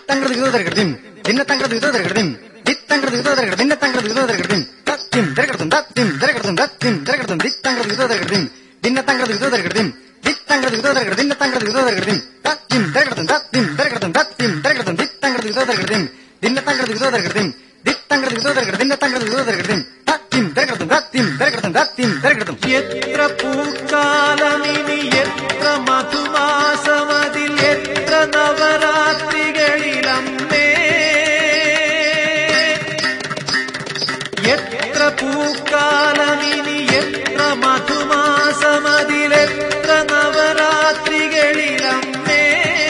ദിത്തങ്കൃതി വിതോദരകൃതിം ദിന്നത്തങ്കൃതി വിതോദരകൃതിം ദിത്തങ്കൃതി വിതോദരകൃതിം ദിന്നത്തങ്കൃതി വിതോദരകൃതിം തത്തിം ദരകൃതം തത്തിം ദരകൃതം തത്തിം ദരകൃതം ദിത്തങ്കൃതി വിതോദരകൃതിം ദിന്നത്തങ്കൃതി വിതോദരകൃതിം ദിത്തങ്കൃതി വിതോദരകൃതിം ദിന്നത്തങ്കൃതി വിതോദരകൃതിം തത്തിം ദരകൃതം തത്തിം ദരകൃതം തത്തിം ദരകൃതം ദിത്തങ്കൃതി വിതോദരകൃതിം ദിന്നത്തങ്കൃതി വിതോദരകൃതിം ദിത്തങ്കൃതി വിതോദരകൃതിം ദിന്നത്തങ്കൃതി വിതോദരകൃതിം തത്തിം ദരകൃതം തത്തിം ദരകൃതം തത്തിം ദരകൃതം. എത്ര പൂക്കാലമിനി എത്ര മധുമാസമതിൽ എത്ര നവരാത്രികളിലമ്മേ എത്ര പൂക്കാലമിനി എത്ര മധുമാസമതിലെത്ര നവരാത്രികളിലമ്മേ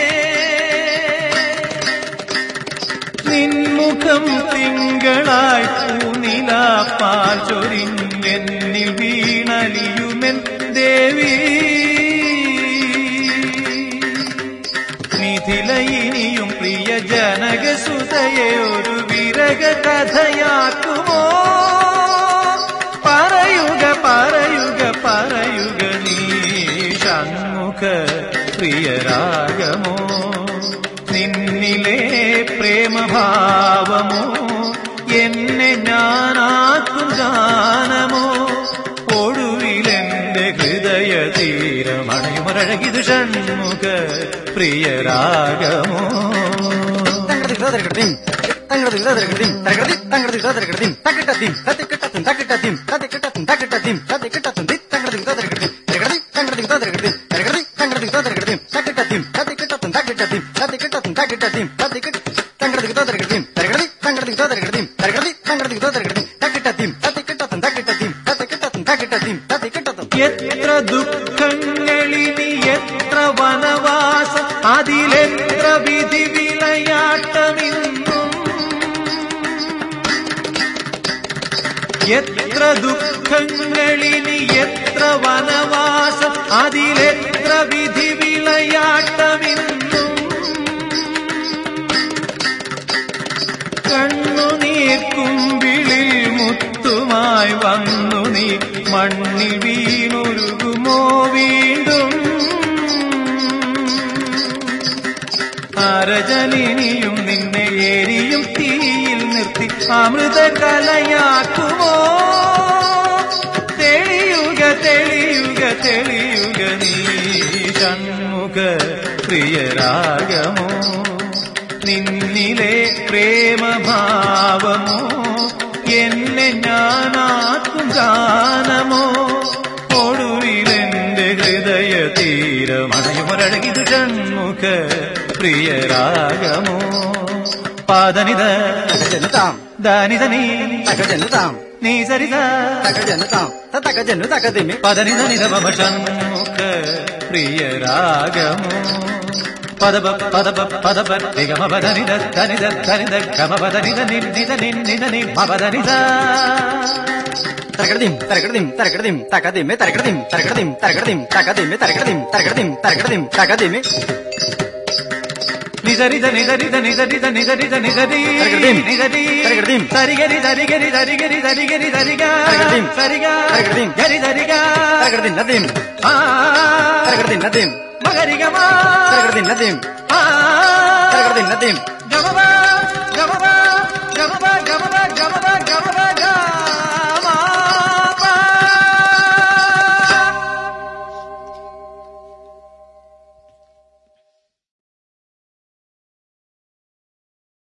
നിൻമുഖം തിങ്കളായി പൂനിലാപ്പാൽ ചൊരിഞ്ഞെന്നിൽ വീണലിയുമെൻ ദേവി മിഥിലയിനിയും പ്രിയ ജനകസുതയെ ഒരു വിരക കഥയാക്കുമോ പറയുക പറയുക പറയുക നീ ഷൺമുഖ പ്രിയരാഗമോ നിന്നിലെ പ്രേമഭാവമോ എന്നെ ഞാനാക്കും ഗാനമോ ഒടുവിലെന്റെ ഹൃദയ തീരമണയുമഴകിത് ഷൺമുഖ പ്രിയരാഗമോ. തങ്കൃതി വിതോദരകൃതിം തകൃതി തങ്കൃതി വിതോദരകൃതിം തകിട്ടത്തിം തത്തിക്കിട്ടത്തും തകിട്ടത്തിം തത്തിക്കിട്ടത്തും തകിട്ടത്തിം തത്തിക്കിട്ടത്തും ദിത്തങ്കൃതി വിതോദരകൃതിം തകൃതി തങ്കൃതി വിതോദരകൃതിം തകൃതി തങ്കൃതി വിതോദരകൃതിം തകിട്ടത്തിം തത്തിക്കിട്ടത്തും തകിട്ടത്തിം തത്തിക്കിട്ടത്തും തകിട്ടത്തിം തത്തിക്കിട്ട തങ്കൃതി വിതോദരകൃതിം തകൃതി തങ്കൃതി വിതോദരകൃതിം തകൃതി തങ്കൃതി വിതോദരകൃതിം തകിട്ടത്തിം തത്തിക്കിട്ടത്തും തകിട്ടത്തിം തത്തിക്കിട്ടത്തും തകിട്ടത്തിം തത്തിക്കിട്ടത്തും. എത്ര ദുഃഖങ്ങളിനി എത്ര വനവാസം അതിലെത്ര വിധി വിളയാട്ടമിന്നും എത്ര ദുഃഖങ്ങളിനി എത്ര വനവാസം അതിലെത്ര വിധി വിളയാട്ടമിന്നും കണ്ണുനീർക്കുമ്പിളിൽ മുത്തുമായി വന്നു നീ മണ്ണിൽ വീണുരുകുമോ വീണ്ടും അരജനിനിയും നിന്നെ എരിയും തീയിൽ നിർത്തി അമൃത കലയാക്കുമോ തെളിയുക തെളിയുക തെളിയുക നീ ഷൺമുഖ പ്രിയരാഗമോ നിന്നിലെ പ്രേമഭാവമോ എന്നെ ഞാനാക്കും ഗാനമോ ഒടുവിലെന്റെ ഹൃദയ തീരമണയുമൊരഴകിത് ഷൺമുഖ പ്രിയരാഗമോ. പാദനിത തകജനുതാം ദാനിതനി തകജനുതാം നീ സരിത തകജനുതാം തകജനു തകതിമി പദനിത നിധമ ഷൺമുഖ പ്രിയരാഗമോ. പദപ പദപ പദപ നിഗമ പദനിത ധനിത ധനിത ഗമ പദനിത നിന്നിത നിന്നിത നിമപദനിത തരകൃതിം തരകൃതിം തരകൃതിം തകതിമി തരകൃതിം തരകൃതിം തരകൃതിം തകതിമി തരകൃതിം തരകൃതിം തരകൃതിം തകതിമി നിദരിത നിദരിത നിദരിത നിദരിത നിദരി നിദരി തരകൃതിം സരിഗരി സരിഗരി സരിഗരി സരിഗരി സരിഗ സരിഗ തരകൃതിം ഗരി സരിഗ തരകൃതിം നദീം തരകൃതിം നദീം മകരിഗമ തരകൃതിം നദീം തരകൃതിം നദീം